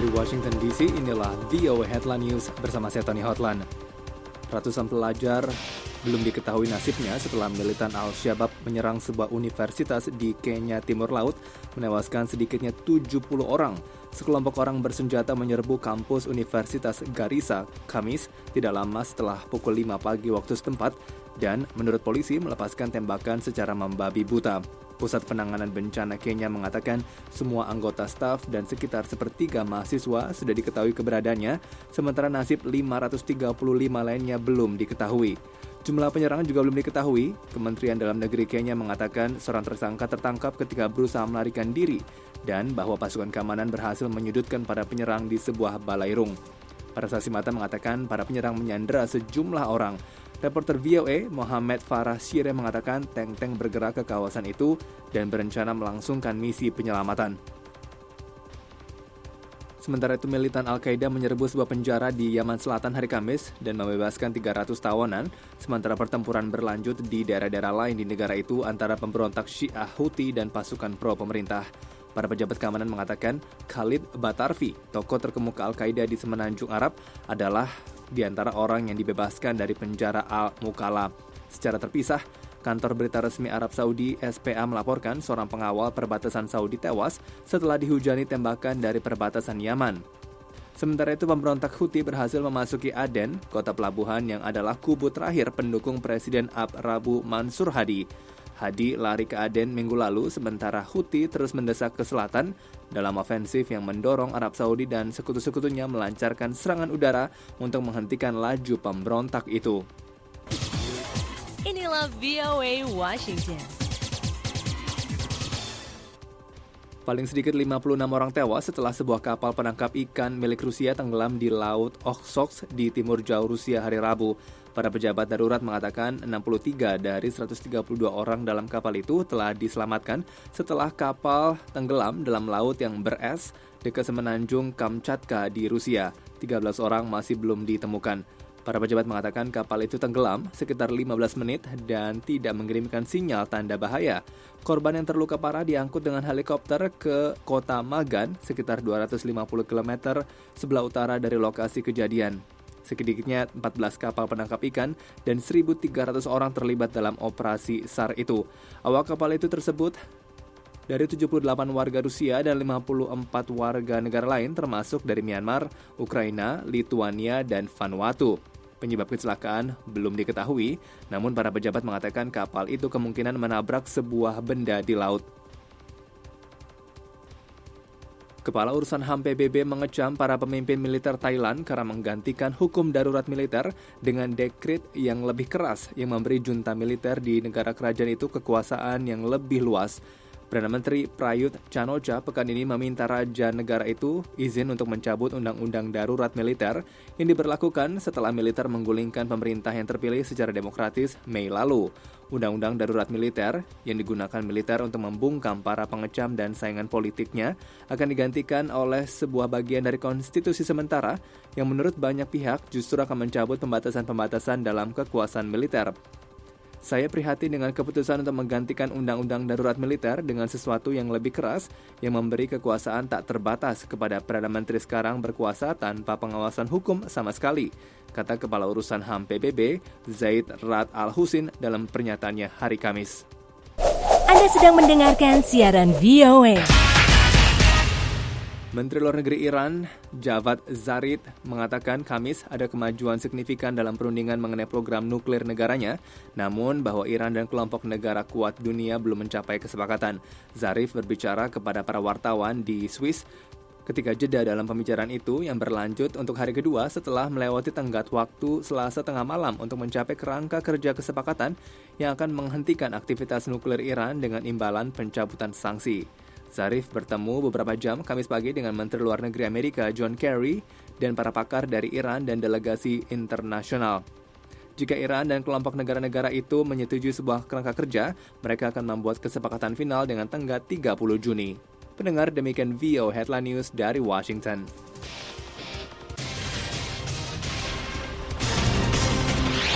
dari Washington DC, inilah VOA Headline News bersama saya Tony Hotlan. Ratusan pelajar belum diketahui nasibnya setelah militan Al-Shabaab menyerang sebuah universitas di Kenya Timur Laut, menewaskan sedikitnya 70 orang. Sekelompok orang bersenjata menyerbu kampus Universitas Garissa, Kamis, tidak lama setelah pukul 5 pagi waktu setempat, dan menurut polisi melepaskan tembakan secara membabi buta. Pusat Penanganan Bencana Kenya mengatakan semua anggota staf dan sekitar sepertiga mahasiswa sudah diketahui keberadaannya, sementara nasib 535 lainnya belum diketahui. Jumlah penyerang juga belum diketahui. Kementerian Dalam Negeri Kenya mengatakan seorang tersangka tertangkap ketika berusaha melarikan diri dan bahwa pasukan keamanan berhasil menyudutkan para penyerang di sebuah balairung. Para saksi mata mengatakan para penyerang menyandera sejumlah orang. Reporter VOA Mohamed Farah Shire mengatakan tank-tank bergerak ke kawasan itu dan berencana melangsungkan misi penyelamatan. Sementara itu, militan Al-Qaeda menyerbu sebuah penjara di Yaman Selatan hari Kamis dan membebaskan 300 tawanan, sementara pertempuran berlanjut di daerah-daerah lain di negara itu antara pemberontak Syiah Houthi dan pasukan pro-pemerintah. Para pejabat keamanan mengatakan Khalid Batarfi, tokoh terkemuka Al-Qaeda di Semenanjung Arab, adalah di antara orang yang dibebaskan dari penjara Al-Mukalla. Secara terpisah, kantor berita resmi Arab Saudi SPA melaporkan seorang pengawal perbatasan Saudi tewas setelah dihujani tembakan dari perbatasan Yaman. Sementara itu, pemberontak Houthi berhasil memasuki Aden, kota pelabuhan yang adalah kubu terakhir pendukung Presiden Rabu Mansur Hadi. Hadi lari ke Aden minggu lalu, sementara Houthi terus mendesak ke selatan dalam ofensif yang mendorong Arab Saudi dan sekutu-sekutunya melancarkan serangan udara untuk menghentikan laju pemberontak itu. Inilah VOA Washington. Paling sedikit 56 orang tewas setelah sebuah kapal penangkap ikan milik Rusia tenggelam di Laut Okhotsk di timur jauh Rusia hari Rabu. Para pejabat darurat mengatakan 63 dari 132 orang dalam kapal itu telah diselamatkan setelah kapal tenggelam dalam laut yang beres dekat semenanjung Kamchatka di Rusia. 13 orang masih belum ditemukan. Para pejabat mengatakan kapal itu tenggelam sekitar 15 menit dan tidak mengirimkan sinyal tanda bahaya. Korban yang terluka parah diangkut dengan helikopter ke kota Magan, sekitar 250 km sebelah utara dari lokasi kejadian. Sedikitnya 14 kapal penangkap ikan dan 1.300 orang terlibat dalam operasi SAR itu. Awak kapal itu tersebut dari 78 warga Rusia dan 54 warga negara lain termasuk dari Myanmar, Ukraina, Lituania, dan Vanuatu. Penyebab kecelakaan belum diketahui, namun para pejabat mengatakan kapal itu kemungkinan menabrak sebuah benda di laut. Kepala Urusan HAM PBB mengecam para pemimpin militer Thailand karena menggantikan hukum darurat militer dengan dekret yang lebih keras yang memberi junta militer di negara kerajaan itu kekuasaan yang lebih luas. Perdana Menteri Prayut Chan-o-cha pekan ini meminta raja negara itu izin untuk mencabut undang-undang darurat militer yang diberlakukan setelah militer menggulingkan pemerintah yang terpilih secara demokratis Mei lalu. Undang-undang darurat militer yang digunakan militer untuk membungkam para pengecam dan saingan politiknya akan digantikan oleh sebuah bagian dari konstitusi sementara yang menurut banyak pihak justru akan mencabut pembatasan-pembatasan dalam kekuasaan militer. Saya prihatin dengan keputusan untuk menggantikan undang-undang darurat militer dengan sesuatu yang lebih keras yang memberi kekuasaan tak terbatas kepada Perdana Menteri sekarang berkuasa tanpa pengawasan hukum sama sekali, kata Kepala Urusan HAM PBB Zaid Rad Al-Husin dalam pernyataannya hari Kamis. Anda sedang mendengarkan siaran VOA. Menteri Luar Negeri Iran, Javad Zarif, mengatakan Kamis ada kemajuan signifikan dalam perundingan mengenai program nuklir negaranya, namun bahwa Iran dan kelompok negara kuat dunia belum mencapai kesepakatan. Zarif berbicara kepada para wartawan di Swiss ketika jeda dalam pembicaraan itu yang berlanjut untuk hari kedua setelah melewati tenggat waktu Selasa tengah malam untuk mencapai kerangka kerja kesepakatan yang akan menghentikan aktivitas nuklir Iran dengan imbalan pencabutan sanksi. Zarif bertemu beberapa jam Kamis pagi dengan Menteri Luar Negeri Amerika John Kerry dan para pakar dari Iran dan delegasi internasional. Jika Iran dan kelompok negara-negara itu menyetujui sebuah kerangka kerja, mereka akan membuat kesepakatan final dengan tenggat 30 Juni. Pendengar, demikian VOA Headline News dari Washington.